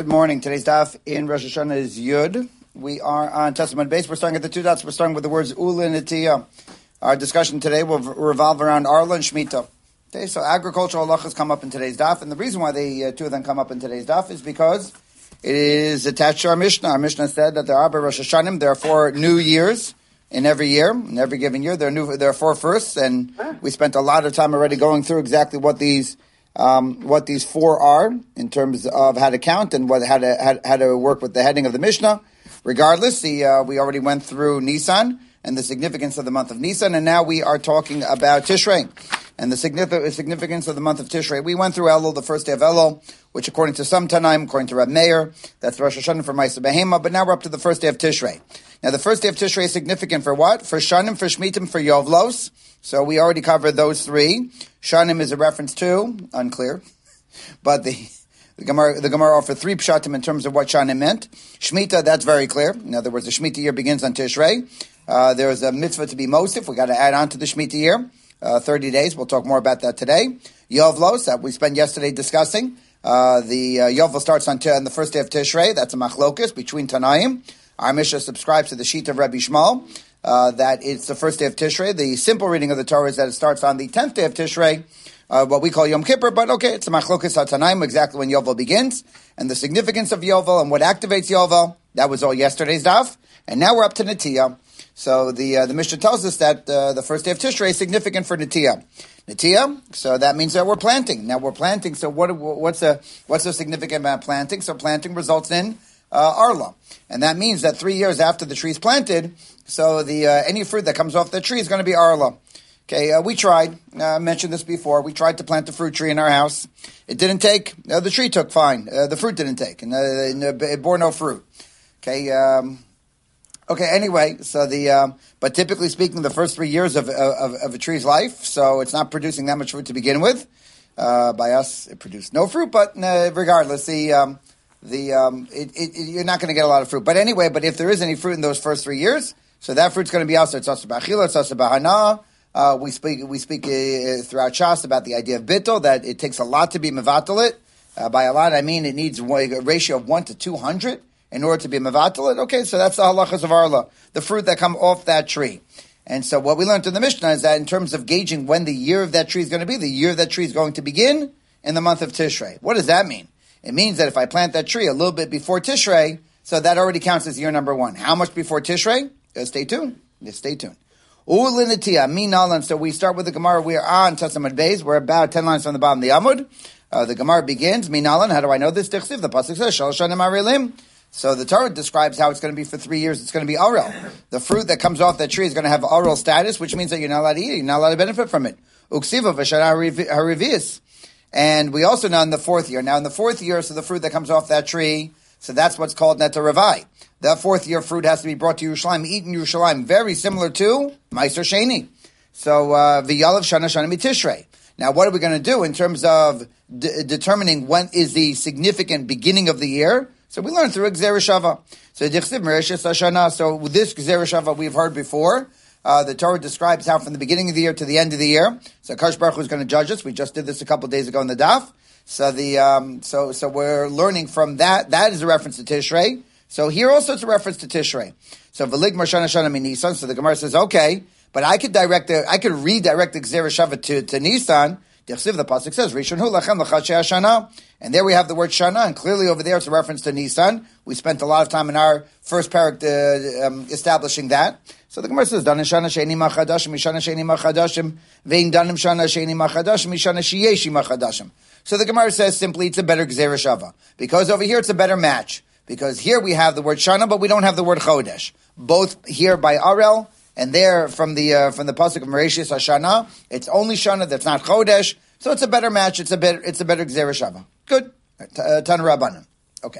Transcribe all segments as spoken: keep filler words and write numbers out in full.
Good morning. Today's daf in Rosh Hashanah is Yud. We are on Testament base. We're starting at the two dots. We're starting with the words Ula and Atiyah. Our discussion today will revolve around Arla and Shemitah. Okay, so agricultural halachas come up in today's daf, and the reason why the uh, two of them come up in today's daf is because it is attached to our Mishnah. Our Mishnah said that there are Rosh Hashanim, there are four new years in every year, in every given year. There are new, there are four firsts, and we spent a lot of time already going through exactly what these Um, what these four are in terms of how to count and what how to how, how to work with the heading of the Mishnah. Regardless, the uh, we already went through Nisan and the significance of the month of Nisan, and now we are talking about Tishrei and the significance of the month of Tishrei. We went through Elul, the first day of Elul, which according to some Tanaim, according to Reb Meir, that's Rosh Hashanah for Ma'aseh Behema, but now we're up to the first day of Tishrei. Now the first day of Tishrei is significant for what? For Shanim, for Shmitim, for Yovlos. So we already covered those three. Shanim is a reference to, unclear, but the the Gemara, the Gemara offered three pshatim in terms of what Shanim meant. Shemitah, that's very clear. In other words, the Shemitah year begins on Tishrei. Uh, there is a mitzvah to be mosif. We got to add on to the Shemitah year, uh, thirty days. We'll talk more about that today. Yovlos, that we spent yesterday discussing. Uh, the uh, Yovlos starts on, t- on the first day of Tishrei. That's a machlokus between Tanaim. Our Mishnah subscribes to the sheet of Rabbi Shmuel. Uh, that it's the first day of Tishrei. The simple reading of the Torah is that it starts on the tenth day of Tishrei, uh, what we call Yom Kippur, but okay, it's a machlokas hatanaim, exactly when Yovel begins, and the significance of Yovel and what activates Yovel. That was all yesterday's daf, and now we're up to Netiyah. So the uh, the Mishnah tells us that uh, the first day of Tishrei is significant for Netiyah. Netiyah, so that means that we're planting. Now we're planting, so what what's the what's the significant about planting? So planting results in uh, Arla, and that means that three years after the tree is planted, so the uh, any fruit that comes off the tree is going to be Arla. Okay, uh, we tried. Uh, I mentioned this before. We tried to plant a fruit tree in our house. It didn't take. Uh, the tree took fine. Uh, the fruit didn't take, and uh, it bore no fruit. Okay. Um, okay. Anyway, so the um, but typically speaking, the first three years of, of of a tree's life, so it's not producing that much fruit to begin with. Uh, by us, it produced no fruit, but uh, regardless, the um, the um, it, it, it, you're not going to get a lot of fruit. But anyway, but if there is any fruit in those first three years. So that fruit's going to be also it's also b'achila, it's also b'hana. Uh, we speak we speak uh, throughout Shas about the idea of bittul, that it takes a lot to be mevatel it. Uh, by a lot, I mean it needs a ratio of one to two hundred in order to be mevatel it. Okay, so that's the halachas of Arla, the fruit that come off that tree. And so what we learned in the Mishnah is that in terms of gauging when the year of that tree is going to be, the year of that tree is going to begin in the month of Tishrei. What does that mean? It means that if I plant that tree a little bit before Tishrei, so that already counts as year number one. How much before Tishrei? Uh, stay tuned. Just stay tuned. Ulinatiyah, minalan. So we start with the Gemara. We are on Testament Beis. We're about ten lines from the bottom of the Amud. Uh, the Gemara begins, minalan. How do I know this? Tichsiv. The pasuk says, shalosh shanim arelim. So the Torah describes how it's going to be for three years. It's going to be arel. The fruit that comes off that tree is going to have arel status, which means that you're not allowed to eat it. You're not allowed to benefit from it. Uksiva v'shana harivius. And we also know in the fourth year. Now in the fourth year, so the fruit that comes off that tree, so that's what's called netaravai. That fourth year fruit has to be brought to Yerushalayim, eaten in Yerushalayim, very similar to Meiser Sheni. So, v'yalav shana shana mitishrei. Now, what are we going to do in terms of d- determining when is the significant beginning of the year? So we learned through Gzera Shava. So, dichsiv mereshis hashana. So this Gzera Shava we've heard before. Uh, the Torah describes how from the beginning of the year to the end of the year. So, Kadosh Baruch Hu is going to judge us. We just did this a couple of days ago in the daf. So the um, so so we're learning from that. That is a reference to Tishrei. So here also it's a reference to Tishrei. So v'lig marshana shana mi Nisan. So the Gemara says, okay, but I could direct the, I could redirect the Gzera Shava to, to Nisan. The pasuk says, Rishon hu lachem l'chadshei hashana. And there we have the word shana, and clearly over there it's a reference to Nisan. We spent a lot of time in our first parak uh, um, establishing that. So the Gemara says, danim shana she'eni machadashim, mishana she'eni machadashim, vein danim shana she'eni machadashim, mishana she'yeshi machadashim. So the Gemara says simply it's a better Gzera Shava. Because over here it's a better match. Because here we have the word Shana, but we don't have the word Chodesh. Both here by Arel, and there from the uh, from the pasuk of Mereshis Hashana, it's only Shana that's not Chodesh. So it's a better match. It's a better it's a better Gzera Shava. Good. Uh, Tana Rabbanan. Okay.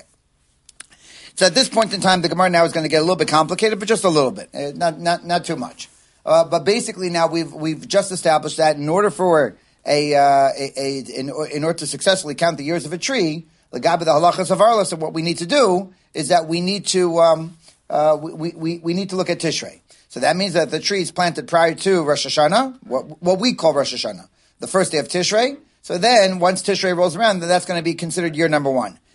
So at this point in time, the Gemara now is going to get a little bit complicated, but just a little bit, uh, not not not too much. Uh, but basically, now we've we've just established that in order for a, uh, a, a in, in order to successfully count the years of a tree, the Gabi the halachas of Arla. So what we need to do is that we need to um, uh, we, we we need to look at Tishrei. So that means that the tree is planted prior to Rosh Hashanah, what what we call Rosh Hashanah, the first day of Tishrei. So then, once Tishrei rolls around, then that's going to be considered year number one.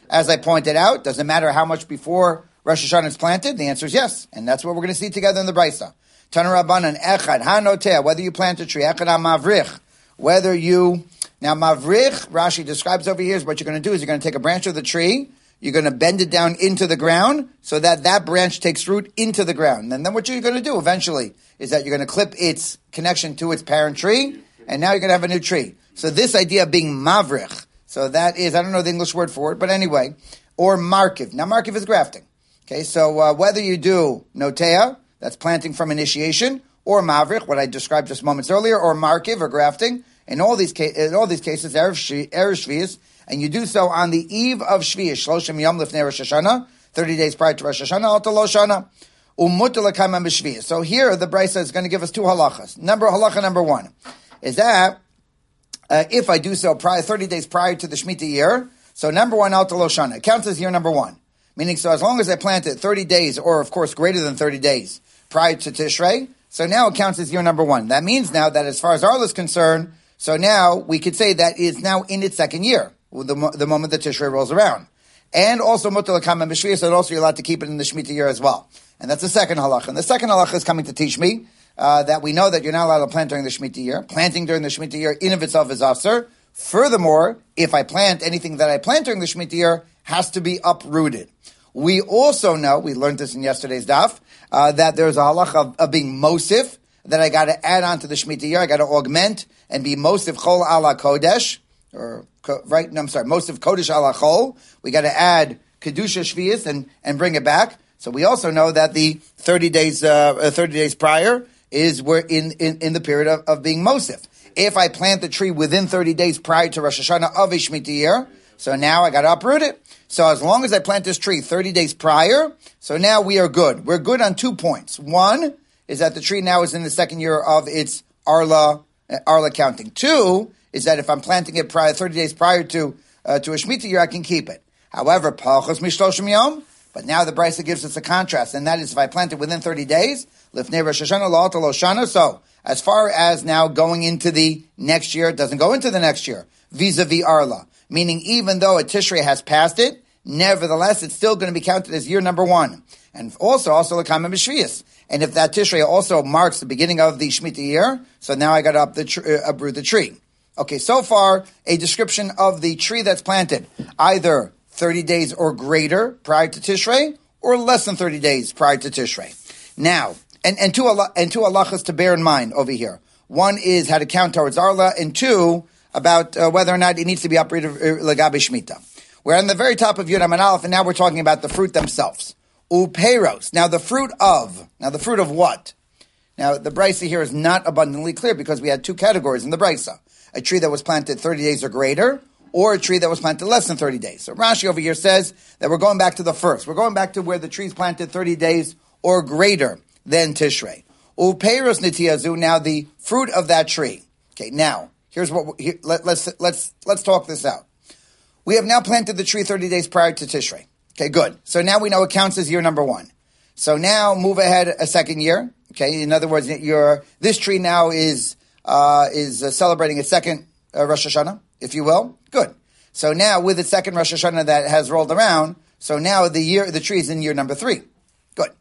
as I pointed out. Doesn't matter how much before Rosh Hashanah is planted. The answer is yes. And that's what we're going to see together in the Brisa. Tana Rabbanan, Echad, Hanotea, whether you plant a tree, Echad HaMavrich, whether you, now Mavrich, Rashi describes over here, is what you're going to do is you're going to take a branch of the tree, you're going to bend it down into the ground so that that branch takes root into the ground. And then what you're going to do eventually is that you're going to clip its connection to its parent tree, and now you're going to have a new tree. So this idea of being Mavrich, so that is, I don't know the English word for it, but anyway, or Markiv. Now Markiv is grafting. Okay, so uh, whether you do Notea, that's planting from initiation, or Mavrich, what I described just moments earlier, or Markiv, or grafting, in all these, ca- in all these cases, Erev Shvius, and you do so on the eve of Shvius, Shloshim Yom Lifnei Rosh Hashanah, thirty days prior to Rosh Hashanah, Al Lo Shana, Umuta L'Kayim B'Shvius. So here, the Brisa is going to give us two halachas. Number, halacha number one, is that, uh, if I do so prior, thirty days prior to the Shemitah year, so number one, Al Lo Shana, it counts as year number one. Meaning, so as long as I plant it thirty days, or of course greater than thirty days, prior to Tishrei, so now it counts as year number one. That means now that as far as Arla is concerned, so now we could say that is now in its second year, the, the moment that Tishrei rolls around. And also Mutar L'Kayim B'Shvius, and also you're allowed to keep it in the Shemitah year as well. And that's the second halacha. And the second halacha is coming to teach me uh, that we know that you're not allowed to plant during the Shemitah year. Planting during the Shemitah year in of itself is asur. Furthermore, if I plant anything that I plant during the Shemitah year, has to be uprooted. We also know, we learned this in yesterday's daf, uh, that there's a halacha of, of being mosif, that I got to add on to the Shemitah year, I got to augment and be mosif chol ala kodesh, or, right, no, I'm sorry, mosif kodesh ala chol. We got to add kedusha shvius and, and bring it back. So we also know that the thirty days, uh, thirty days prior is we're in, in, in the period of, of being mosif. If I plant the tree within thirty days prior to Rosh Hashanah of a Shemitah year, so now I got to uproot it. So as long as I plant this tree thirty days prior, so now we are good. We're good on two points. One is that the tree now is in the second year of its Arla, uh, Arla counting. Two is that if I'm planting it prior, thirty days prior to, uh, to a Shemitah year, I can keep it. However, Pachos Mishloshim Yom, but now the Brisa gives us a contrast, and that is if I plant it within thirty days, Lifnei Rosh Hashanah Lo Lo Shana. So as far as now going into the next year, it doesn't go into the next year, vis-a-vis Arla. Meaning even though a Tishrei has passed it, nevertheless, it's still going to be counted as year number one. And also, also L'Kayim B'Shvius. And if that Tishrei also marks the beginning of the Shemitah year, so now I got to up the tr- uh, uproot the tree. Okay, so far, a description of the tree that's planted, either thirty days or greater prior to Tishrei, or less than thirty days prior to Tishrei. Now, and, and two, and two halachas to bear in mind over here. One is how to count towards Arla, and two, about uh, whether or not it needs to be uprooted L'Gabe Shemitah. We're on the very top of Yud Aman Aleph, and now we're talking about the fruit themselves. Upeiros. Now the fruit of. Now the fruit of what? Now the Brisa here is not abundantly clear because we had two categories in the Brisa. A tree that was planted thirty days or greater, or a tree that was planted less than thirty days. So Rashi over here says that we're going back to the first. We're going back to where the tree is planted thirty days or greater than Tishrei. Upeiros nitiyazu. Now the fruit of that tree. Okay, now here's what. Here, let, let's let's let's talk this out. We have now planted the tree thirty days prior to Tishrei. Okay, good. So now we know it counts as year number one. So now move ahead a second year. Okay, in other words, your this tree now is uh, is uh, celebrating its second uh, Rosh Hashanah, if you will. Good. So now with its second Rosh Hashanah that has rolled around, so now the year the tree is in year number three. Good.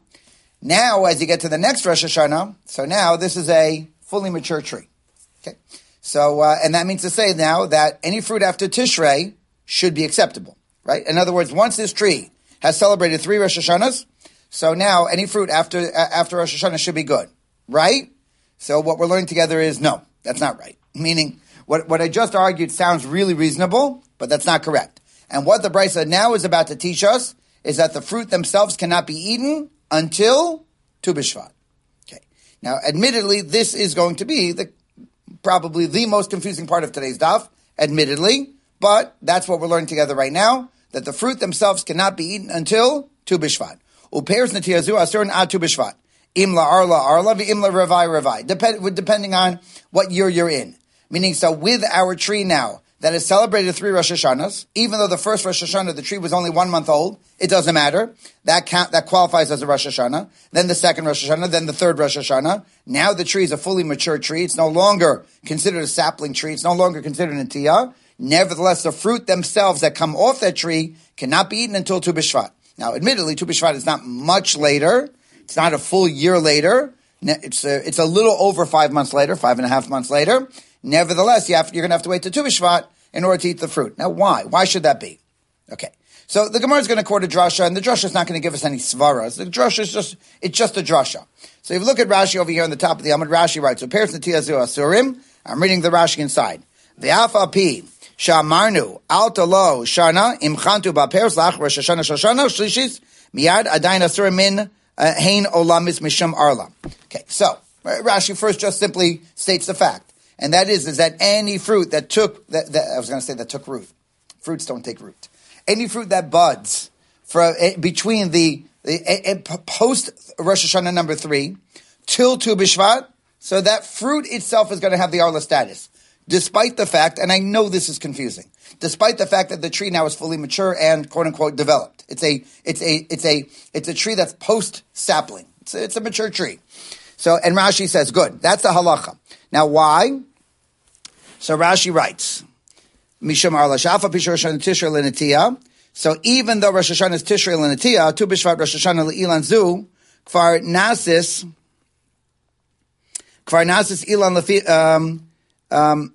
Now as you get to the next Rosh Hashanah, so now this is a fully mature tree. Okay. So uh, and that means to say now that any fruit after Tishrei should be acceptable, right? In other words, once this tree has celebrated three Rosh Hashanahs, so now any fruit after uh, after Rosh Hashanah should be good, right? So what we're learning together is no, that's not right. Meaning, what, what I just argued sounds really reasonable, but that's not correct. And what the Brisa now is about to teach us is that the fruit themselves cannot be eaten until Tu B'Shvat. Okay. Now, admittedly, this is going to be the probably the most confusing part of today's daf, admittedly, but that's what we're learning together right now, that the fruit themselves cannot be eaten until Tu B'Shvat. Upeiros netiyazu asur ad Tu B'Shvat. Imla arla arla v'imla revai revai. Depend, depending on what year you're in. Meaning, so with our tree now that has celebrated three Rosh Hashanahs, even though the first Rosh Hashanah, the tree was only one month old, it doesn't matter. That count, that qualifies as a Rosh Hashanah. Then the second Rosh Hashanah, then the third Rosh Hashanah. Now the tree is a fully mature tree. It's no longer considered a sapling tree. It's no longer considered a tiyah. Nevertheless, the fruit themselves that come off that tree cannot be eaten until Tu B'Shvat. Now, admittedly, Tu B'Shvat is not much later. It's not a full year later. It's a, it's a little over five months later, five and a half months later. Nevertheless, you have, you're going to have to wait to Tu B'Shvat in order to eat the fruit. Now, why? Why should that be? Okay. So the Gemara is going to quote a drasha, and the drasha is not going to give us any svaras. The drasha is just, it's just a drasha. So if you look at Rashi over here on the top of the Amud, Rashi writes, so Peretz Netiya Zu Asurim, I'm reading the Rashi inside. V'afa pi, shamarnu, alta lo, shana, imchantu ba'peres lach, Rosh Hashanah, Shoshana, Shlishis, miyad, adayin asurim min, hein olamis misham arla. Okay, so, Rashi first just simply states the fact, and that is, is that any fruit that took, that, that I was going to say that took root. Fruits don't take root. Any fruit that buds for, uh, between the, the uh, post Rosh Hashanah number three till Tu B'Shvat, so that fruit itself is going to have the Arla status. Despite the fact, and I know this is confusing, despite the fact that the tree now is fully mature and quote unquote developed. It's a, it's a, it's a, it's a tree that's post sapling. It's a, it's a mature tree. So, and Rashi says, good, that's the halacha. Now why? So Rashi writes, Misham Arla Shafa Pisha Rosh Hashanah Tishrei L'Netiya. So even though Rosh Hashanah is Tishrei L'Netiya, Tu B'Shvat Rosh Hashanah L'Ilan Zu, Kfar Nasis, Kfar Nasis Ilan Lefi, um, um,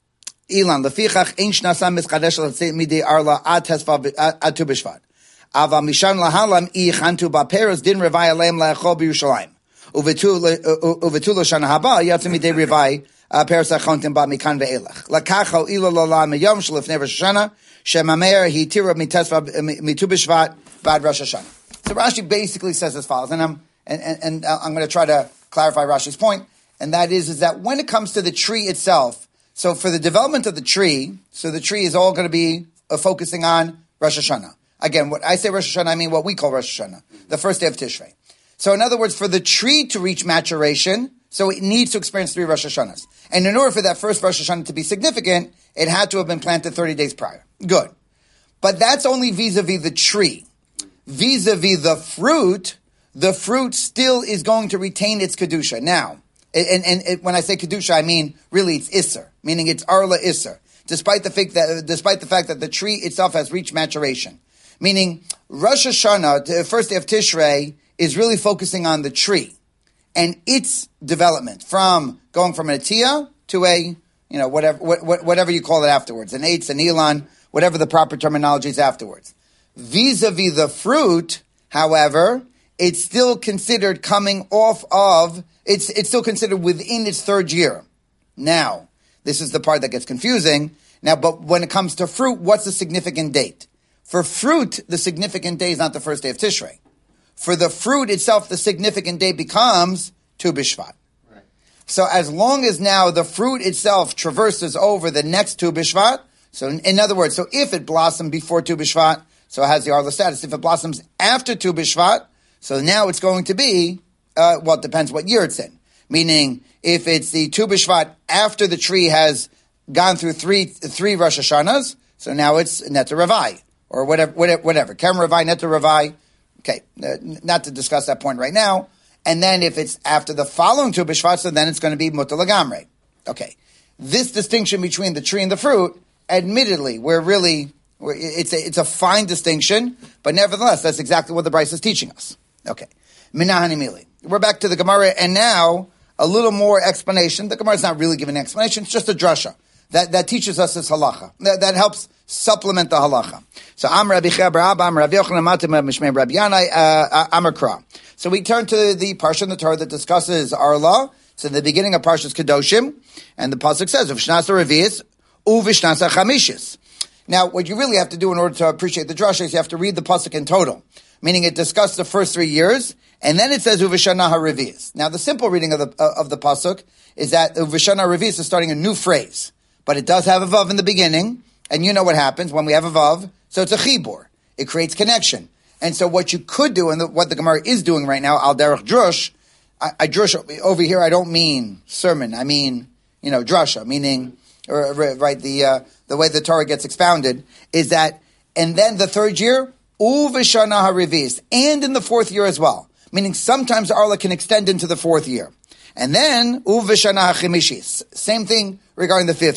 Ilan Lefichach Ein Shnasam Miskadesh L'Tzeit Midei Arla Ad Tesva Ad Tu B'Shvat. Ava Mishan Lahalam I Chantu Ba'Peres Din Revai Aleim La'Echol B'Yushalayim. Uvetu L'Shana Haba Yatsu Midei Revai Peres Achontim Ba Mikan Ve'elach. Lakacho Ilo Lola Meyom Shlifnei Rosh Hashanah Shemameir Hitira Mitesva Mitu B'Shvat Bad Rosh Hashanah. So Rashi basically says as follows, and I'm and, and, and I'm going to try to clarify Rashi's point, and that is is that when it comes to the tree itself, so for the development of the tree, so the tree is all going to be uh, focusing on Rosh Hashanah. Again, what I say Rosh Hashanah, I mean what we call Rosh Hashanah, the first day of Tishrei. So in other words, for the tree to reach maturation, so it needs to experience three Rosh Hashanahs. And in order for that first Rosh Hashanah to be significant, it had to have been planted thirty days prior. Good. But that's only vis-a-vis the tree. Vis-a-vis the fruit, the fruit still is going to retain its Kedusha. Now, and, and, and when I say Kedusha, I mean really it's Isser, meaning it's Arla Isser, despite the, fact that, despite the fact that the tree itself has reached maturation. Meaning, Rosh Hashanah, the first day of Tishrei, is really focusing on the tree and its development from going from an atiyah to a, you know, whatever, what, whatever you call it afterwards, an eitz, an elan, whatever the proper terminology is afterwards. Vis-a-vis the fruit, however, it's still considered coming off of, it's, it's still considered within its third year. Now, this is the part that gets confusing. Now, but when it comes to fruit, what's the significant date? For fruit, the significant day is not the first day of Tishrei. For the fruit itself, the significant day becomes Tu B'Shvat. Right. So as long as now the fruit itself traverses over the next Tu B'Shvat, so in, in other words, so if it blossomed before Tu B'Shvat, so it has the Arla status. If it blossoms after Tu B'Shvat, so now it's going to be, uh, well, it depends what year it's in. Meaning, if it's the Tu B'Shvat after the tree has gone through three three Rosh Hashanahs, so now it's Neta Ravai, or whatever, whatever, whatever. Kerem Ravai, Neta Ravai. Okay, uh, not to discuss that point right now. And then if it's after the following Tu B'Shvat, so then it's going to be Mutar Lagamrei. Okay, this distinction between the tree and the fruit, admittedly, we're really, we're, it's a, it's a fine distinction, but nevertheless, that's exactly what the Bryce is teaching us. Okay, Minahani Mili. We're back to the Gemara, and now a little more explanation. The Gemara is not really giving an explanation; it's just a drasha that that teaches us this halacha. That, that helps supplement the halacha. So Am Rabbi Cheber Abba, Am Rabbi Yochanan Matim Mishmei Rabbi Yanai Amar Kra. So we turn to the parsha in the Torah that discusses Arla. It's in the beginning of Parshas Kedoshim, and the pasuk says of Shnasa Revius uVishnasa Chamishis. Now, what you really have to do in order to appreciate the drasha is you have to read the pasuk in total, meaning it discussed the first three years, and then it says uVishana HaRevius. Now, the simple reading of the uh, of the pasuk is that uVishana HaRevius is starting a new phrase, but it does have a vav in the beginning. And you know what happens when we have a vav, so it's a chibur. It creates connection. And so what you could do, and the, what the Gemara is doing right now, al derech drush, I, I drush over here, I don't mean sermon, I mean, you know, drasha, meaning, or, right, the uh, the way the Torah gets expounded, is that, and then the third year, uvishana harivis, and in the fourth year as well. Meaning sometimes the Arla can extend into the fourth year. And then, uvishana hachimishis, same thing regarding the fifth year.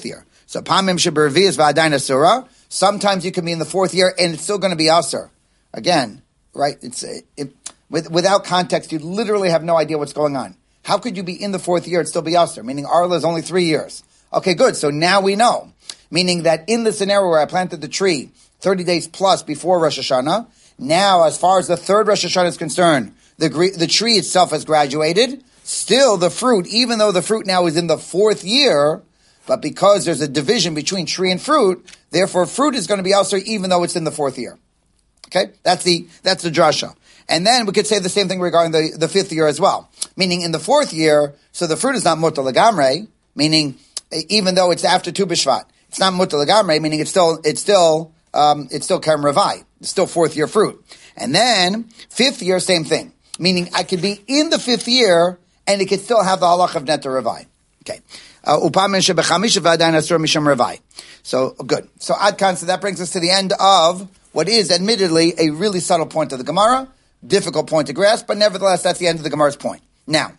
So pamim shebervias v'adayin asura. Sometimes you can be in the fourth year and it's still going to be asur. Again, right? It's it, with, without context, you literally have no idea what's going on. How could you be in the fourth year and still be asur? Meaning Arla is only three years. Okay, good. So now we know. Meaning that in the scenario where I planted the tree thirty days plus before Rosh Hashanah, now as far as the third Rosh Hashanah is concerned, the the tree itself has graduated. Still, the fruit, even though the fruit now is in the fourth year, but because there's a division between tree and fruit, therefore fruit is going to be asur even though it's in the fourth year. Okay, that's the that's the drasha. And then we could say the same thing regarding the, the fifth year as well. Meaning in the fourth year, so the fruit is not mutar legamre, meaning even though it's after Tu B'Shvat, it's not mutar legamre, meaning it's still it's still um, it's still Kerem Ravai, it's still fourth year fruit. And then fifth year, same thing, meaning I could be in the fifth year and it could still have the halach of Netar Ravai. Okay. Upamin shebechamisha v'adayin asur misham Ravai. So good. So Adkan, so that brings us to the end of what is admittedly a really subtle point of the Gemara, difficult point to grasp, but nevertheless that's the end of the Gemara's point. Now,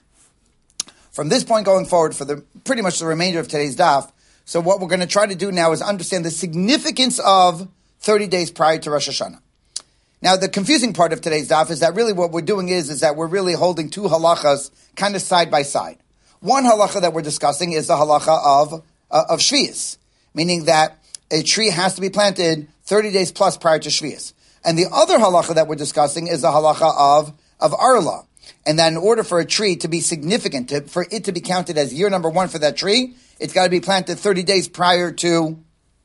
from this point going forward for the pretty much the remainder of today's daf, so what we're going to try to do now is understand the significance of thirty days prior to Rosh Hashanah. Now, the confusing part of today's daf is that really what we're doing is, is that we're really holding two halachas kind of side by side. One halacha that we're discussing is the halacha of, uh, of Shvius, meaning that a tree has to be planted thirty days plus prior to Shvius. And the other halacha that we're discussing is the halacha of, of Arla. And that in order for a tree to be significant, to, for it to be counted as year number one for that tree, it's got to be planted thirty days prior to,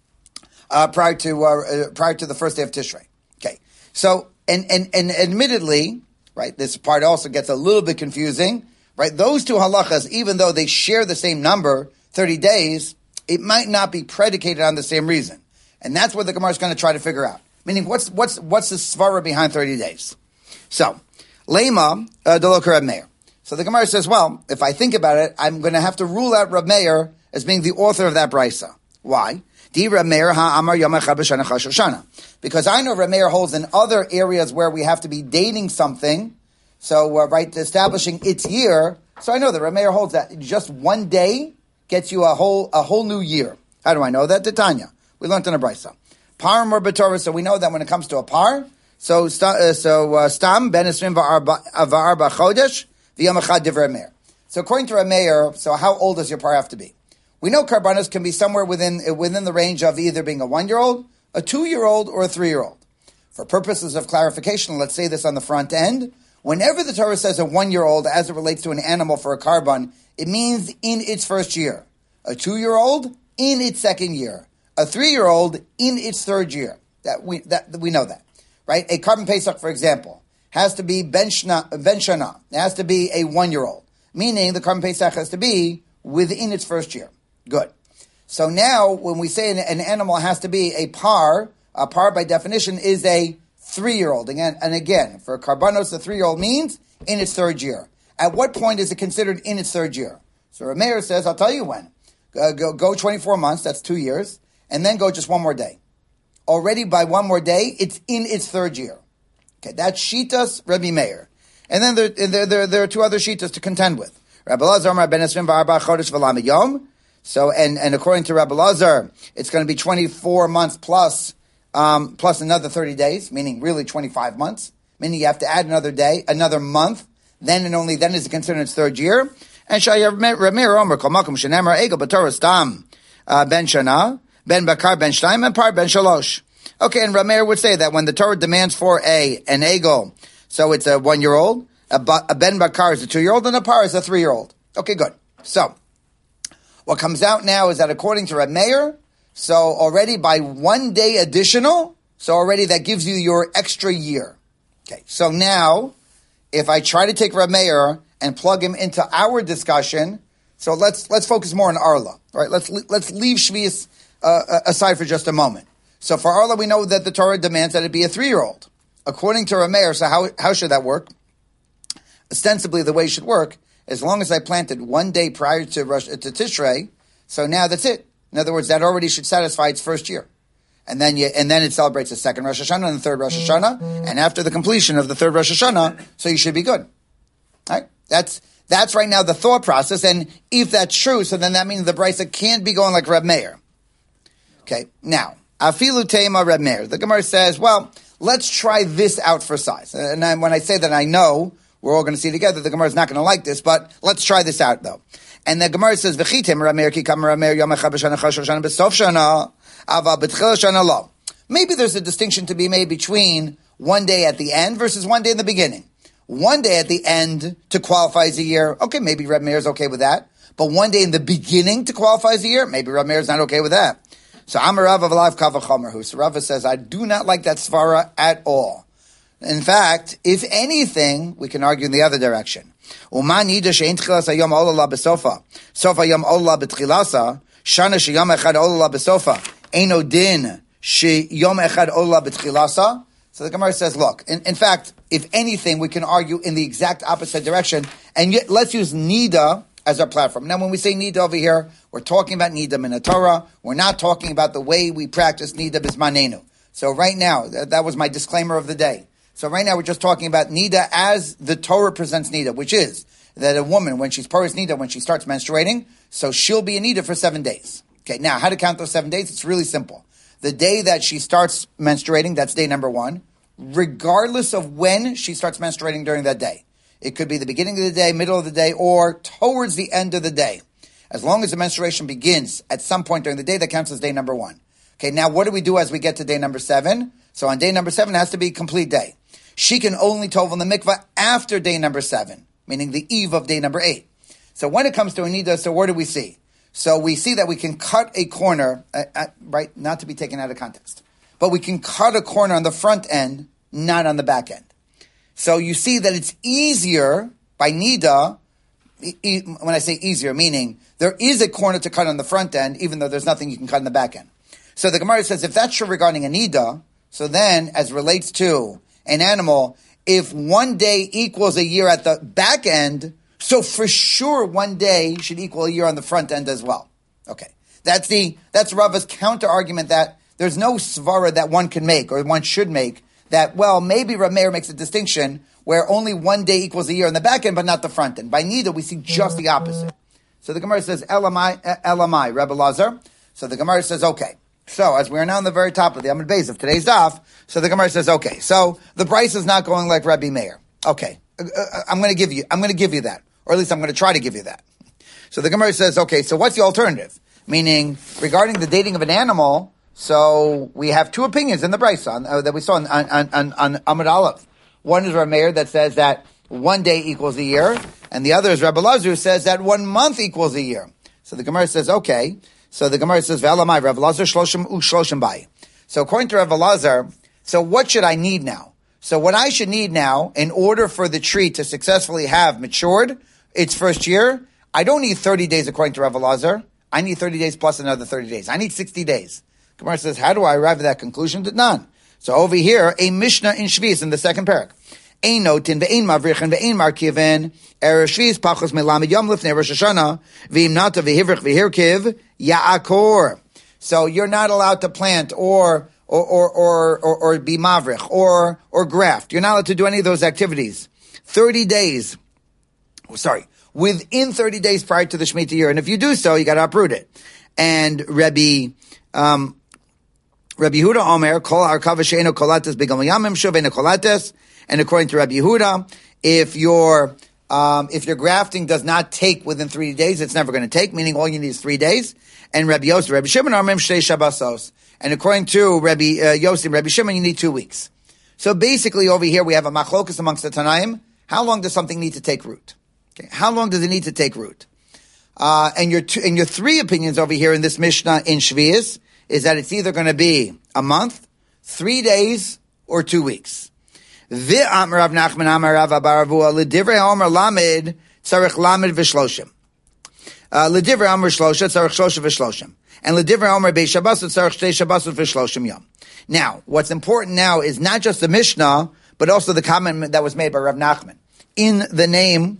uh, prior to, uh, prior to the first day of Tishrei. Okay. So, and, and, and admittedly, right, this part also gets a little bit confusing, right? Those two halachas, even though they share the same number, thirty days, it might not be predicated on the same reason. And that's what the Gemara is going to try to figure out. Meaning, what's, what's, what's the svara behind thirty days? So, Lema, uh, Delok Reb Meir. So the Gemara says, well, if I think about it, I'm going to have to rule out Reb Meir as being the author of that brisa. Why? Di Reb Meir ha'amar yom echad b'shana chal Shoshana. Because I know Reb Meir holds in other areas where we have to be dating something, so, uh, right, establishing its year. So I know that Reb Meir holds that just one day gets you a whole a whole new year. How do I know that? Titania. We learned in a brisa. Par mor b'torah, so we know that when it comes to a par, so uh, so uh, stam ben esrim v'arba chodesh v'yom echad divrei Meir. So according to Reb Meir, so how old does your par have to be? We know karbanos can be somewhere within within the range of either being a one-year-old, a two-year-old, or a three-year-old. For purposes of clarification, let's say this on the front end. Whenever the Torah says a one-year-old as it relates to an animal for a karban, it means in its first year. A two-year-old, in its second year. A three-year-old, in its third year. That we that we know that. Right? A karban pesach, for example, has to be ben shana, ben shana. It has to be a one-year-old. Meaning the karban pesach has to be within its first year. Good. So now, when we say an, an animal has to be a par, a par by definition is a three-year-old. Again, and again, for karbanos, the three-year-old means in its third year. At what point is it considered in its third year? So Reb Meir says, I'll tell you when. Uh, go, go twenty-four months, that's two years, and then go just one more day. Already by one more day, it's in its third year. Okay, that's Shitas Rebbe Meir. And then there, there, there, there are two other Shitas to contend with. Rabbi Lazar Amar ben Esrim v'arba chodesh v'lamed yom. So, and, and according to Rabbi Lazar, it's going to be twenty-four months plus, um, plus another thirty days, meaning really twenty-five months, meaning you have to add another day, another month, then and only then is it considered its third year. And Shaya Ramir Omer Kol Makom Shenemar Egel B'Torah Stam Ben Shana, Ben Bakar Ben Shtaim, and Par Ben Shalosh. Okay, and Ramir would say that when the Torah demands for a, an Egel, so it's a one-year-old, a, a Ben Bakar is a two-year-old, and a Par is a three-year-old. Okay, good. So, what comes out now is that according to Reb Meir, so already by one day additional, so already that gives you your extra year. Okay, so now, if I try to take Reb Meir and plug him into our discussion, so let's let's focus more on Arla, right? Let's let's leave Shvius uh, aside for just a moment. So for Arla, we know that the Torah demands that it be a three-year-old. According to Reb Meir, so how how should that work? Ostensibly, the way it should work, as long as I planted one day prior to Rosh, to Tishrei, so now that's it. In other words, that already should satisfy its first year. And then you, and then it celebrates the second Rosh Hashanah and the third Rosh Hashanah. And after the completion of the third Rosh Hashanah, so you should be good. Right? That's, that's right now the thought process. And if that's true, so then that means the brisa can't be going like Reb Meir. Okay, now, afilu tema Reb Meir. The Gemara says, well, let's try this out for size. And then when I say that I know, we're all going to see together, the Gemara is not going to like this, but let's try this out though. And the Gemara says, V'chitem Reb Meir ki kam Reb Meir yom echad b'shana chashar shana b'sof shana, ava b'tchil shana lo. Maybe there's a distinction to be made between one day at the end versus one day in the beginning. One day at the end to qualify as a year, okay, maybe Reb Meir is okay with that. But one day in the beginning to qualify as a year, maybe Reb Meir is not okay with that. So Amar Rav Avalav Kavachomer. So Rava says, I do not like that svara at all. In fact, if anything, we can argue in the other direction. Uma nida she'en tchilas hayom olala b'sofa. Sofa hayom olala b'tchilasa. Shana sheyom echad olala b'sofa. Eino din sheyom echad olala b'tchilasa. So the Gemara says, look, in, in fact, if anything, we can argue in the exact opposite direction. And yet, let's use nida as our platform. Now, when we say nida over here, we're talking about nida min Torah. We're not talking about the way we practice nida bismanenu. So right now, that, that was my disclaimer of the day. So right now, we're just talking about nida as the Torah presents nida, which is that a woman, when she's paris nida, when she starts menstruating, so she'll be in nida for seven days. Okay, now, how to count those seven days? It's really simple. The day that she starts menstruating, that's day number one, regardless of when she starts menstruating during that day. It could be the beginning of the day, middle of the day, or towards the end of the day. As long as the menstruation begins at some point during the day, that counts as day number one. Okay, now what do we do as we get to day number seven? So on day number seven, it has to be a complete day. She can only tov in the mikvah after day number seven, meaning the eve of day number eight. So when it comes to Anida, so where do we see? So we see that we can cut a corner, uh, uh, right, not to be taken out of context, but we can cut a corner on the front end, not on the back end. So you see that it's easier by Nida, e- e- when I say easier, meaning there is a corner to cut on the front end, even though there's nothing you can cut on the back end. So the Gemara says, if that's true regarding a Nida, so then, as relates to an animal, if one day equals a year at the back end, so for sure one day should equal a year on the front end as well. Okay. That's the, that's Rava's counter argument that there's no svara that one can make, or one should make, that, well, maybe Rav Meir makes a distinction where only one day equals a year on the back end, but not the front end. By Nida, we see just the opposite. So the Gemara says, Elamai, Elamai, Rebbe Lazar. So the Gemara says, okay. So, as we are now on the very top of the Amud Beis of today's daf, so the Gemara says, okay, so the price is not going like Rabbi Meir. Okay, uh, uh, I'm going to give you, I'm going to give you that, or at least I'm going to try to give you that. So the Gemara says, okay, so what's the alternative? Meaning, regarding the dating of an animal, so we have two opinions in the Brisa uh, that we saw on, on, on, on Amud Aleph. One is Rabbi Meir that says that one day equals a year, and the other is Rabbi Lazar who says that one month equals a year. So the Gemara says, okay. So the Gemara says, "Ve'elamai Rav Lazar shloshim u'shloshim bai." So according to Rav Lazar, so what should I need now? So what I should need now, in order for the tree to successfully have matured its first year, I don't need thirty days according to Rav Lazar. I need thirty days plus another thirty days. I need sixty days. Gemara says, how do I arrive at that conclusion? None. So over here, a Mishnah in Shvius in the second parak. Ein notin ve'ein mavrichin ve'ein markiven erev Shvius pachos melamed yom lifnei Rosh Hashanah v'im nata v'hivrich v'hirkiv ya'akor. So you're not allowed to plant or or or or or, or be mavrich or or graft. You're not allowed to do any of those activities. Thirty days. Sorry, within thirty days prior to the Shemitah year, and if you do so, you got to uproot it. And Rabbi. Um, Rabbi Yehuda Omer, Kol Arkava She'eno Kolates B'Gam Yamim Shovena Kolates, and according to Rabbi Yehuda, if your um, if your grafting does not take within three days, it's never going to take. Meaning, all you need is three days. And Rabbi Yosef, Rabbi Shimon Omer Shtei Shabbosos, and according to Rabbi uh, Yosef, Rabbi Shimon, you need two weeks. So basically, over here we have a machlokus amongst the Tanaim. How long does something need to take root? Okay. How long does it need to take root? Uh, and your two, and your three opinions over here in this Mishnah in Shvius is that it's either going to be a month, three days, or two weeks. V'amar Rav Nachman amar Rav Baravua l'divrei Omer lamed tzarich lamed v'shloshim. L'divrei Omer shlosha tzarich shlosha v'shloshim. And l'divrei Omer bei Shabbos tzarich shtei Shabbos v'shloshim yom. Now, what's important now is not just the Mishnah, but also the comment that was made by Rav Nachman in the name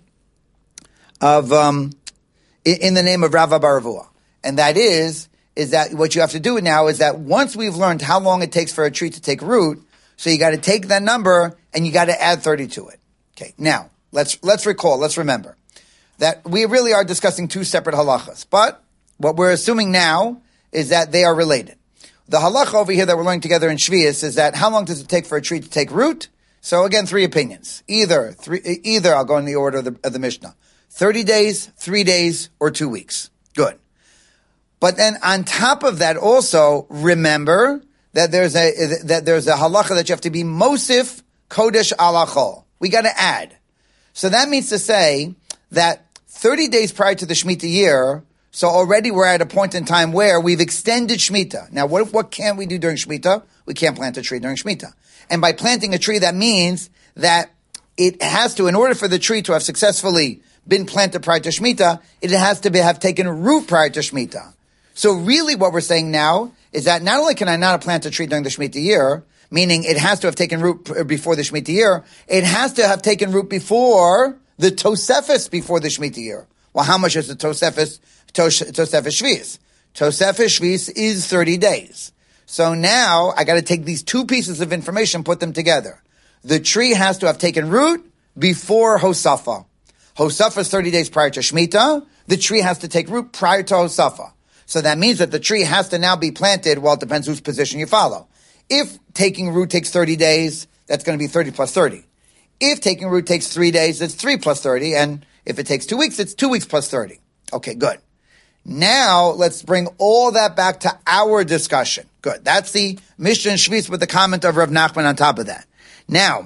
of um, in the name of Rav Baravua, and that is. is that what you have to do now is that once we've learned how long it takes for a tree to take root, so you got to take that number and you got to add thirty to it. Okay, now, let's let's recall, let's remember that we really are discussing two separate halachas, but what we're assuming now is that they are related. the halacha over here that we're learning together in Shvius is that how long does it take for a tree to take root? So again, three opinions. Either, three, either I'll go in the order of the, of the Mishnah. thirty days, three days, or two weeks. Good. But then on top of that also, remember that there's a, that there's a halacha that you have to be mosif kodesh alachol. We got to add. So that means to say that thirty days prior to the Shemitah year, so already we're at a point in time where we've extended Shemitah. Now, what, what can we do during Shemitah? We can't plant a tree during Shemitah. And by planting a tree, that means that it has to, in order for the tree to have successfully been planted prior to Shemitah, it has to be, have taken root prior to Shemitah. So really what we're saying now is that not only can I not plant a tree during the Shemitah year, meaning it has to have taken root before the Shemitah year, it has to have taken root before the Tosefes before the Shemitah year. Well, how much is the Tosefes, Tosefes Shvius? Tosefes Shvius is thirty days. So now I got to take these two pieces of information, put them together. The tree has to have taken root before Hosafa. Hosafa is thirty days prior to Shemitah. The tree has to take root prior to Hosafa. So that means that the tree has to now be planted. Well, it depends whose position you follow. If taking root takes thirty days, that's going to be thirty plus thirty. If taking root takes three days, it's three plus thirty. And if it takes two weeks, it's two weeks plus thirty. Okay, good. Now, let's bring all that back to our discussion. Good. That's the Mishnah and Shvius with the comment of Rav Nachman on top of that. Now,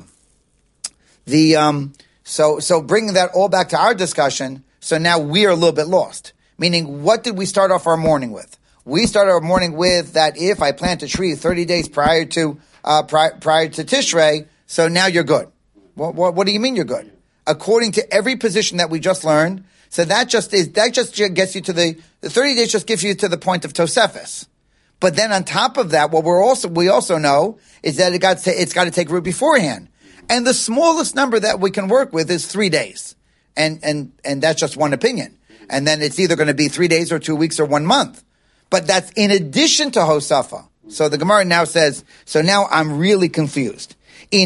the um, so so bringing that all back to our discussion, so now we are a little bit lost. Meaning, what did we start off our morning with? We started our morning with that if I plant a tree thirty days prior to uh, prior, prior to Tishrei, so now you're good. What, what, what do you mean you're good? According to every position that we just learned, so that just is that just gets you to the the thirty days just gives you to the point of Tosefes. But then on top of that, what we're also we also know is that it got to, it's got to take root beforehand, and the smallest number that we can work with is three days, and and and that's just one opinion. And then it's either going to be three days or two weeks or one month. But that's in addition to Hosafa. So the Gemara now says, so now I'm really confused. So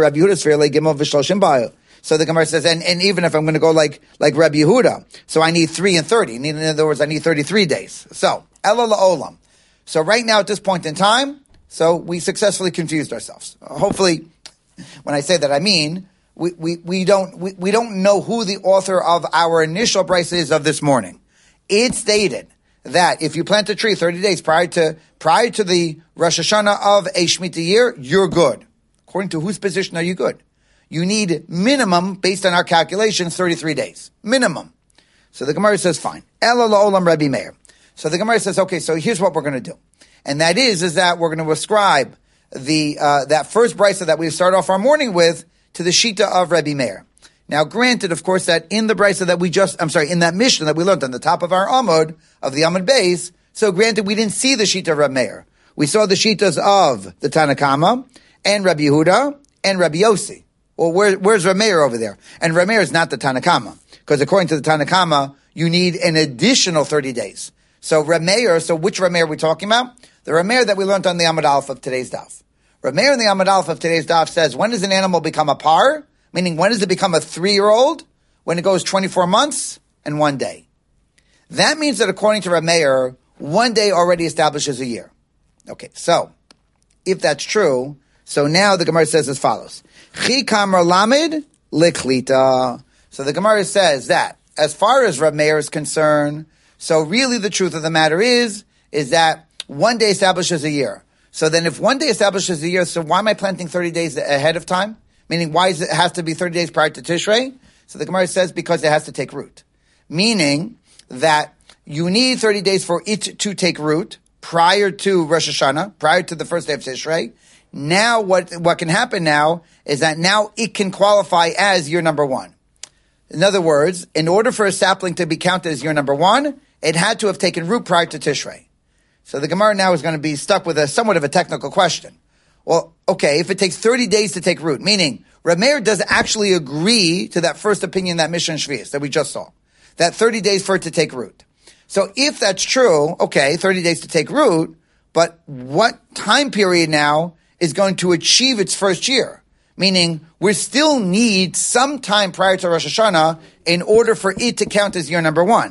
the Gemara says, and, and even if I'm going to go like, like Rabbi Yehuda, so I need three and thirty. In other words, I need thirty-three days. So, Ela la'olam. So right now at this point in time, so we successfully confused ourselves. Hopefully, when I say that, I mean, We, we, we don't, we, we don't know who the author of our initial price is of this morning. It stated that if you plant a tree thirty days prior to, prior to the Rosh Hashanah of a Shemitah year, you're good. According to whose position are you good? You need minimum, based on our calculations, thirty-three days. Minimum. So the Gemara says, fine. Ela la'olam Rabbi Meir. So the Gemara says, okay, so here's what we're going to do. And that is, is that we're going to ascribe the, uh, that first brisa that we start off our morning with to the Shita of Rabbi Meir. Now, granted, of course, that in the brisa that we just, I'm sorry, in that Mishnah that we learned on the top of our Amud, of the Amud Beis, so granted, we didn't see the Shita of Rabbi Meir. We saw the Shitas of the Tanakama, and Rabbi Yehuda, and Rabbi Yossi. Well, where, where's Rabbi Meir over there? And Rabbi Meir is not the Tanakama, because according to the Tanakama, you need an additional thirty days. So Rabbi Meir, so which Rabbi Meir are we talking about? The Rabbi Meir that we learned on the Amud Aleph of today's daf. Rabbi Meir in the Amud Aleph of today's daf says, when does an animal become a par? Meaning, when does it become a three-year-old? When it goes twenty-four months and one day. That means that according to Rabbi Meir, one day already establishes a year. Okay, so, if that's true, so now the Gemara says as follows. Chi kamar lamid liklita. So the Gemara says that, as far as Rabbi Meir is concerned, so really the truth of the matter is, is that one day establishes a year. So then if one day establishes a year, so why am I planting thirty days ahead of time? Meaning, why does it have to be thirty days prior to Tishrei? So the Gemara says, because it has to take root. Meaning that you need thirty days for it to take root prior to Rosh Hashanah, prior to the first day of Tishrei. Now what, what can happen now is that now it can qualify as year number one. In other words, in order for a sapling to be counted as year number one, it had to have taken root prior to Tishrei. So the Gemara now is going to be stuck with a somewhat of a technical question. Well, okay, if it takes thirty days to take root, meaning Rabbi Meir does actually agree to that first opinion, that Mishnah and Shvius that we just saw, that thirty days for it to take root. So if that's true, okay, thirty days to take root, but what time period now is going to achieve its first year? Meaning, we still need some time prior to Rosh Hashanah in order for it to count as year number one.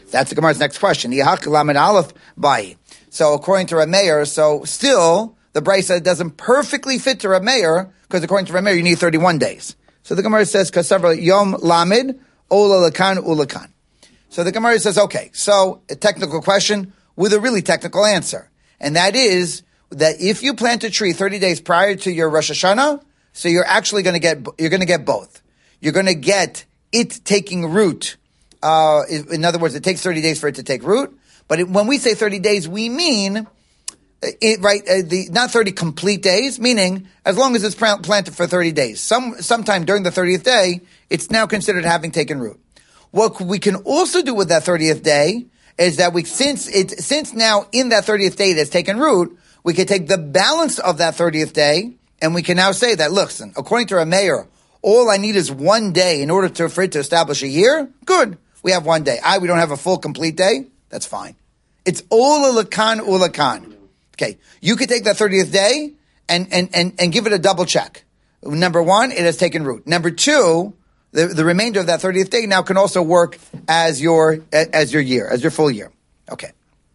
That's the Gemara's next question. Aleph Bai. So according to Rav Meir, so still the Brisa doesn't perfectly fit to Rav Meir, because according to Rav Meir, you need thirty-one days. So the Gemara says, Kasavra Yom Lamed, Ola Lakan Ulakan. So the Gemara says, okay, so a technical question with a really technical answer. And that is that if you plant a tree thirty days prior to your Rosh Hashanah, so you're actually going to get, you're going to get both. You're going to get it taking root. Uh, in other words, it takes thirty days for it to take root. But it, when we say thirty days, we mean, it, right, uh, the, not thirty complete days, meaning as long as it's planted for thirty days. Some, sometime during the thirtieth day, it's now considered having taken root. What we can also do with that thirtieth day is that we, since it, since now in that thirtieth day it has taken root, we can take the balance of that thirtieth day, and we can now say that, listen, according to our mayor, all I need is one day in order to, for it to establish a year. Good. We have one day. I, we don't have a full complete day. That's fine. It's all ulakan ulakan. Okay. You could take that thirtieth day and, and, and, and give it a double check. Number one, it has taken root. Number two, the, the remainder of that thirtieth day now can also work as your, as your year, as your full year. Okay.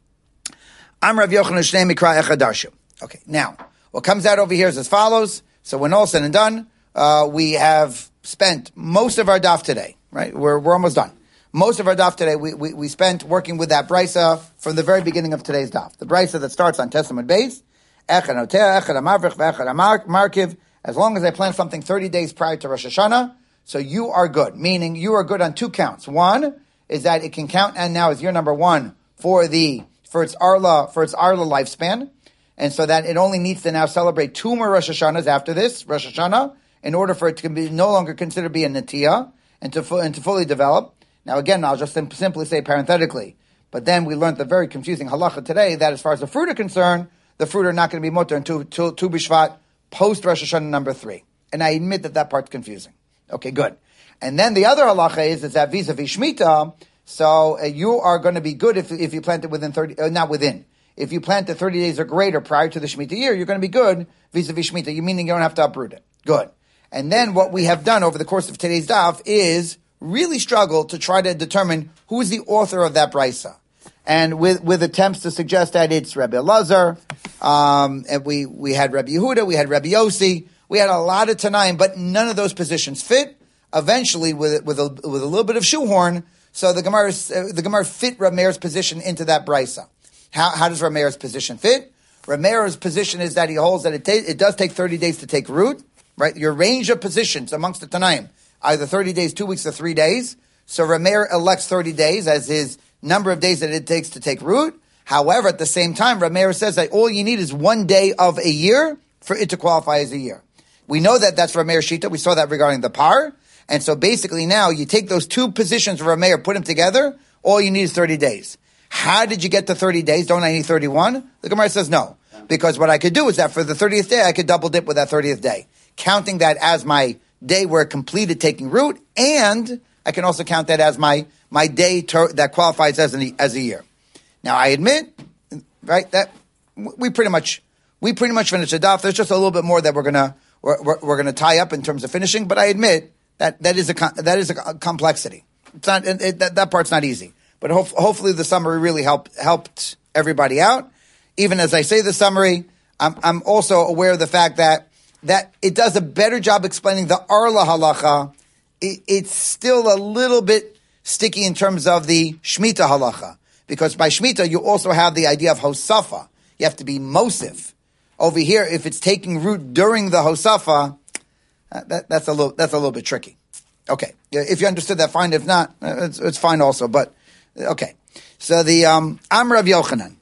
I'm Rav Yochanan Shnei Mikra Echad Darshu. Okay. Now, what comes out over here is as follows. So when all said and done, uh, we have spent most of our daf today, right? We're, we're almost done. Most of our daf today, we, we, we spent working with that brisa from the very beginning of today's daf. The brisa that starts on Testament base, Echad Notea, Echad Amavrich, Echad Markiv, as long as I plant something thirty days prior to Rosh Hashanah, so you are good. Meaning you are good on two counts. One is that it can count, and now is year number one for the, for its Arla, for its Arla lifespan. And so that it only needs to now celebrate two more Rosh Hashanahs after this, Rosh Hashanah, in order for it to be no longer considered to be a Netiyah and to, and to fully develop. Now again, I'll just sim- simply say parenthetically, but then we learned the very confusing halacha today that as far as the fruit are concerned, the fruit are not going to be mutter until Tu B'Shvat post Rosh Hashanah number three. And I admit that that part's confusing. Okay, good. And then the other halacha is, is that vis-a-vis Shemitah, so uh, you are going to be good if if you plant it within thirty, uh, not within. If you plant it thirty days or greater prior to the Shemitah year, you're going to be good vis-a-vis Shemitah, you meaning you don't have to uproot it. Good. And then what we have done over the course of today's daf is really struggle to try to determine who is the author of that brisa. And with, with attempts to suggest that it's Rebbe Elazar, um, and we, we had Rebbe Yehuda, we had Rebbe Yossi, we had a lot of Tanaim, but none of those positions fit. Eventually, with, with a, with a little bit of shoehorn, so the Gemara, uh, the Gemara fit Rav Meir's position into that brisa. How, how does Rav Meir's position fit? Rav Meir's position is that he holds that it, ta- it does take thirty days to take root, right? Your range of positions amongst the Tanaim, either thirty days, two weeks, or three days. So Rav Meir elects thirty days as his number of days that it takes to take root. However, at the same time, Rav Meir says that all you need is one day of a year for it to qualify as a year. We know that that's Rav Meir's shita. We saw that regarding the par. And so basically now you take those two positions of Rav Meir, put them together, all you need is thirty days. How did you get to thirty days? Don't I need thirty-one? The Gemara says no. Because what I could do is that for the thirtieth day, I could double dip with that thirtieth day, counting that as my day where it completed taking root, and I can also count that as my, my day ter- that qualifies as, an, as a year. Now I admit, right, that we pretty much, we pretty much finished the daf. There's just a little bit more that we're gonna, we're, we're, we're gonna tie up in terms of finishing, but I admit that that is a, that is a complexity. It's not, it, it, that, that part's not easy. But ho- hopefully the summary really helped, helped everybody out. Even as I say the summary, I'm, I'm also aware of the fact that that it does a better job explaining the Arla halacha. It, it's still a little bit sticky in terms of the Shemitah halacha. Because by Shemitah, you also have the idea of Hosafa. You have to be Mosif. Over here, if it's taking root during the Hosafa, uh, that, that's a little, that's a little bit tricky. Okay. If you understood that, fine. If not, it's, it's fine also. But, okay. So the, um, I'm Rav Yochanan.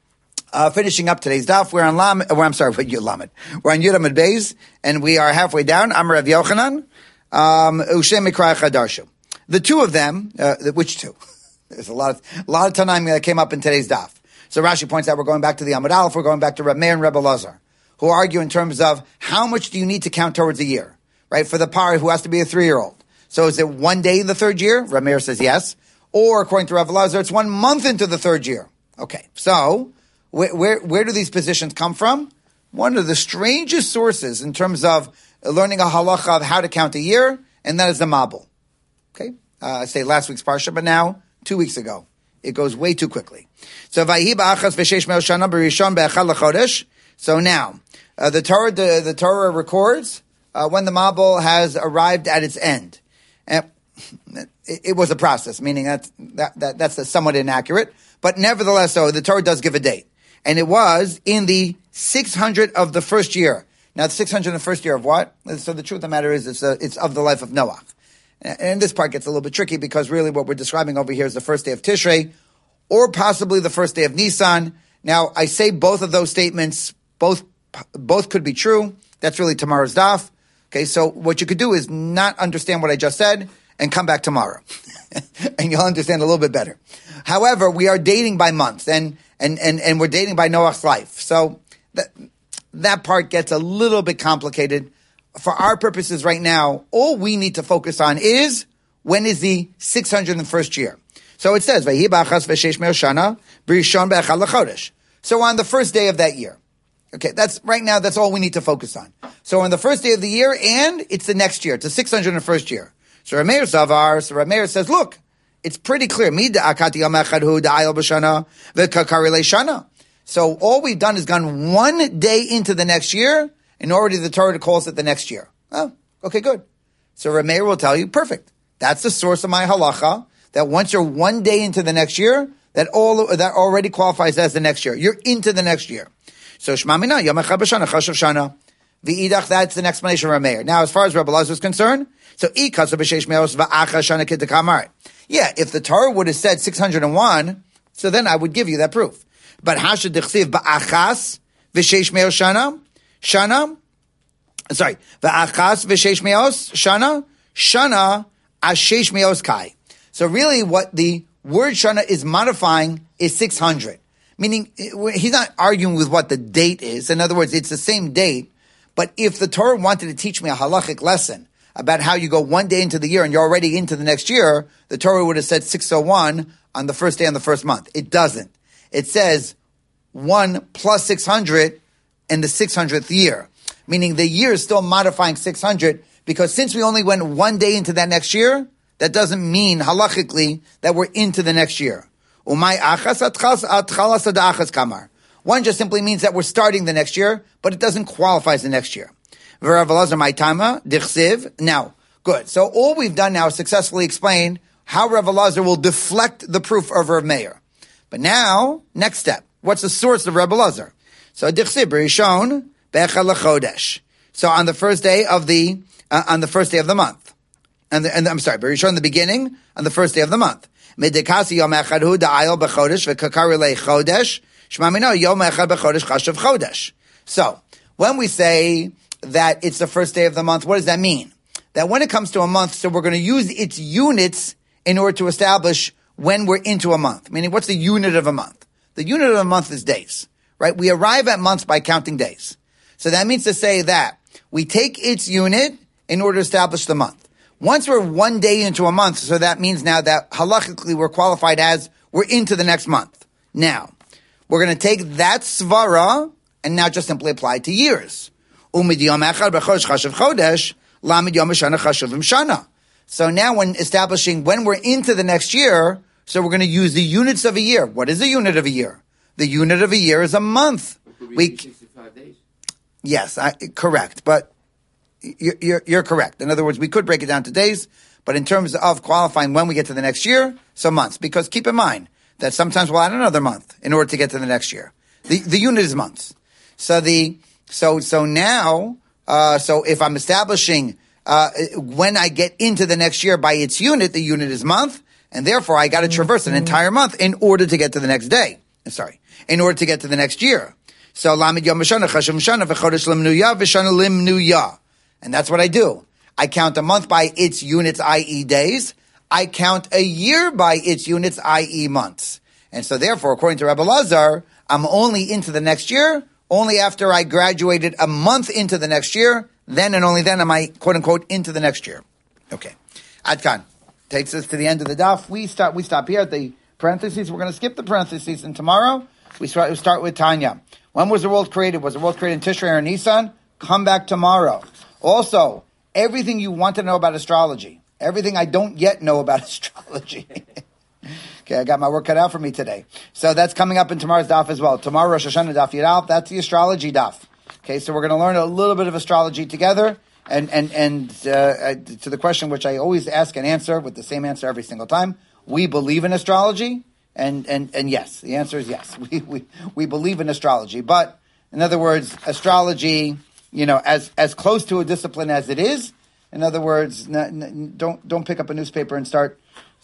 Uh, finishing up today's daf, we're on Lam, well, I'm sorry, we're Lamed. We're on Yud Amud Beis, and we are halfway down. I'm Rav Yochanan, um, Ushem Mikra Echad Darshu. The two of them, uh, which two? There's a lot of, a lot of Tanaim that came up in today's daf. So Rashi points out we're going back to the Amud Aleph, we're going back to Rav Meir and Rebbe Elazar, who argue in terms of how much do you need to count towards a year, right? For the par who has to be a three-year-old. So is it one day in the third year? Rav Meir says yes. Or according to Rebbe Elazar, it's one month into the third year. Okay, so Where, where, where do these positions come from? One of the strangest sources in terms of learning a halacha of how to count a year, and that is the Mabul. Okay? Uh, I say last week's parsha, but now, two weeks ago, It goes way too quickly. So Vayhi ba'achas v'sheish me'os shana b'rishon be'echad l'chodesh. So now, uh, the Torah the, the Torah records uh, when the Mabul has arrived at its end. And it, it was a process, meaning that, that, that that's somewhat inaccurate. But nevertheless, so the Torah does give a date. And it was in the six hundred of the first year. Now, the six hundred of the first year of what? So the truth of the matter is it's, a, it's of the life of Noah. And this part gets a little bit tricky because really what we're describing over here is the first day of Tishrei or possibly the first day of Nisan. Now, I say both of those statements, both both could be true. That's really tomorrow's daf. Okay, so what you could do is not understand what I just said and come back tomorrow. And you'll understand a little bit better. However, we are dating by months and and and, and we're dating by Noah's life. So that, that part gets a little bit complicated. For our purposes right now, all we need to focus on is when is the six hundred first year. So it says, So on the first day of that year. Okay, that's right now, that's all we need to focus on. So on the first day of the year, and it's the next year, it's the six hundred first year. So Rameir Zavar, so Rameir says, look, it's pretty clear. So all we've done is gone one day into the next year, and already the Torah calls it the next year. Oh, okay, good. So Rameir will tell you, perfect. That's the source of my halacha, that once you're one day into the next year, that all that already qualifies as the next year. You're into the next year. So Shema Mina, Yom Echad B'Shana, Chashav Shana. V'idach, that's an explanation of Rameir. Now, as far as Rebbe Elazar is concerned, so I Kasav B'Sheish Me'os V'acha Shana K'Tekamar. Yeah, if the Torah would have said six hundred one, so then I would give you that proof. But Hasha D'Chsiv B'Achas V'Sheish Me'os Shana, Shana, sorry, V'Achas V'Sheish Me'os Shana, Shana Asheish Me'os Kai. So really what the word Shana is modifying is six hundred. Meaning, he's not arguing with what the date is. In other words, it's the same date. But if the Torah wanted to teach me a halachic lesson about how you go one day into the year and you're already into the next year, the Torah would have said six oh one on the first day on the first month. It doesn't. It says one plus six hundred in the six hundredth year. Meaning the year is still modifying six hundred because since we only went one day into that next year, that doesn't mean halachically that we're into the next year. One just simply means that we're starting the next year, but it doesn't qualify as the next year. Now, good. So all we've done now is successfully explain how Rav Elazar will deflect the proof of Rav Meir. But now, next step. What's the source of Rav Elazar? So Dichsib Rishon Be'echad L'Chodesh. So on the first day of the uh, on the first day of the month, and, the, and the, I'm sorry, Rishon in the beginning on the first day of the month. Medekasi Yom Echad Hu Da'ayel B'Chodesh V'Kakari Lei Chodesh Shema Mino Yom Echad B'Chodesh Chashav Chodesh. So when we say that it's the first day of the month, what does that mean? That when it comes to a month, so we're going to use its units in order to establish when we're into a month. Meaning, what's the unit of a month? The unit of a month is days, right? We arrive at months by counting days. So that means to say that we take its unit in order to establish the month. Once we're one day into a month, so that means now that halachically we're qualified as we're into the next month. Now, we're going to take that svara and now just simply apply it to years. So now when establishing when we're into the next year, so we're going to use the units of a year. What is the unit of a year? The unit of a year is a month. We, sixty-five days. Yes, I, correct. But you're, you're, you're correct. In other words, we could break it down to days, but in terms of qualifying when we get to the next year, so months. Because keep in mind that sometimes we'll add another month in order to get to the next year. The the unit is months. So the so so now uh, so if I'm establishing uh, when I get into the next year by its unit, the unit is month, and therefore I got to traverse an entire month in order to get to the next day. Sorry, in order to get to the next year. So Lamed Yom Shana Chashav Shana v'Chodesh Limnuya v'Shana Limnuya. And that's what I do. I count a month by its units, that is days. I count a year by its units, that is months. And so therefore, according to Rebbe Elazar, I'm only into the next year, only after I graduated a month into the next year, then and only then am I, quote unquote, into the next year. Okay. Adkan takes us to the end of the daf. We start, we stop here at the parentheses. We're going to skip the parentheses, and tomorrow we start, we start with Tanya. When was the world created? Was the world created in Tishrei or Nisan? Come back tomorrow. Also, everything you want to know about astrology, everything I don't yet know about astrology, Okay, I got my work cut out for me today. So that's coming up in tomorrow's daf as well. Tomorrow, Rosh Hashanah daf Yidal, that's the astrology daf. Okay, so we're going to learn a little bit of astrology together. And and and uh, to the question which I always ask and answer with the same answer every single time, we believe in astrology, and and, and yes, the answer is yes. We, we we believe in astrology. But in other words, astrology, you know, as as close to a discipline as it is. In other words, n- n- don't don't pick up a newspaper and start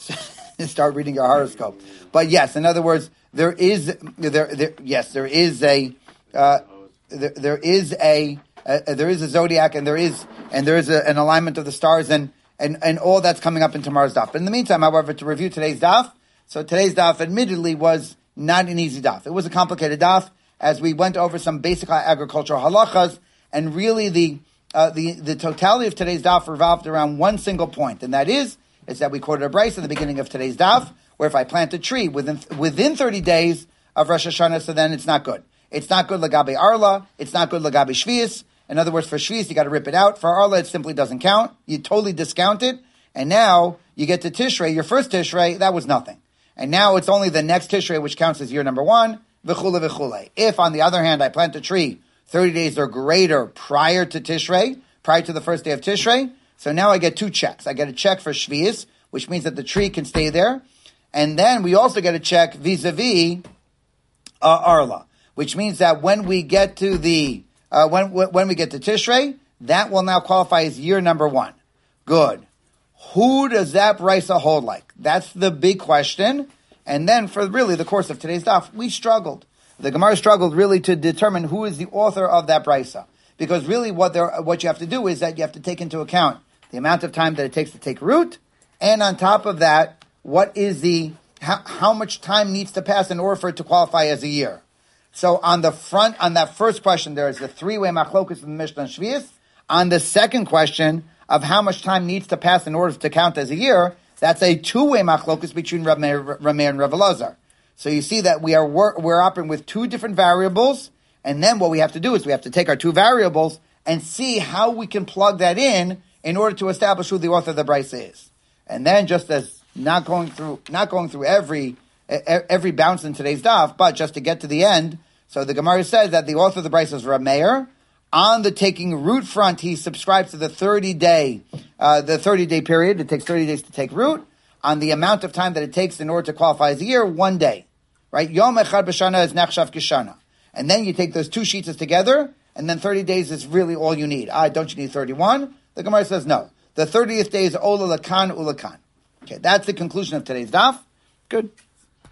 start reading your horoscope. But yes, in other words, there is there, there yes there is a uh, there, there is a uh, there is a zodiac, and there is and there is a, an alignment of the stars, and, and and all that's coming up in tomorrow's daf. But in the meantime, however, to review today's daf, so today's daf admittedly was not an easy daf. It was a complicated daf as we went over some basic agricultural halachas, and really the uh, the the totality of today's daf revolved around one single point, and that is is that we quoted a brayso at the beginning of today's daf, where if I plant a tree within within thirty days of Rosh Hashanah, so then it's not good. It's not good lagabe arla. It's not good lagabe shvius. In other words, for shvius, you got to rip it out. For arla, it simply doesn't count. You totally discount it. And now you get to Tishrei. Your first Tishrei, that was nothing. And now it's only the next Tishrei which counts as year number one. V'chule v'chule. If, on the other hand, I plant a tree thirty days or greater prior to Tishrei, prior to the first day of Tishrei, so now I get two checks. I get a check for shvius, which means that the tree can stay there. And then we also get a check vis-a-vis uh, arla, which means that when we get to the Uh, when when we get to Tishrei, that will now qualify as year number one. Good. Who does that brisa hold like? That's the big question. And then for really the course of today's daf, we struggled. The Gemara struggled really to determine who is the author of that brisa. Because really what there, what you have to do is that you have to take into account the amount of time that it takes to take root, and on top of that, what is the, how, how much time needs to pass in order for it to qualify as a year. So on the front, on that first question, there is a three-way machlokus in the Mishnah and Shvius. On the second question of how much time needs to pass in order to count as a year, that's a two-way machlokus between Rav Meir and Rav Elazar. So you see that we are we're, we're operating with two different variables, and then what we have to do is we have to take our two variables and see how we can plug that in in order to establish who the author of the brisa is. And then, just as not going through not going through every every bounce in today's daf, but just to get to the end, so the Gemara says that the author of the brisa is Rav Meir. On the taking root front, he subscribes to the thirty day, uh, the thirty day period. It takes thirty days to take root. On the amount of time that it takes in order to qualify as a year, one day, right? Yom echad b'shana is nechshav kishana, and then you take those two sheets together, and then thirty days is really all you need. Ah, don't you need thirty-one? The Gemara says no. The thirtieth day is ola lakan ulakan. Okay, that's the conclusion of today's daf. Good.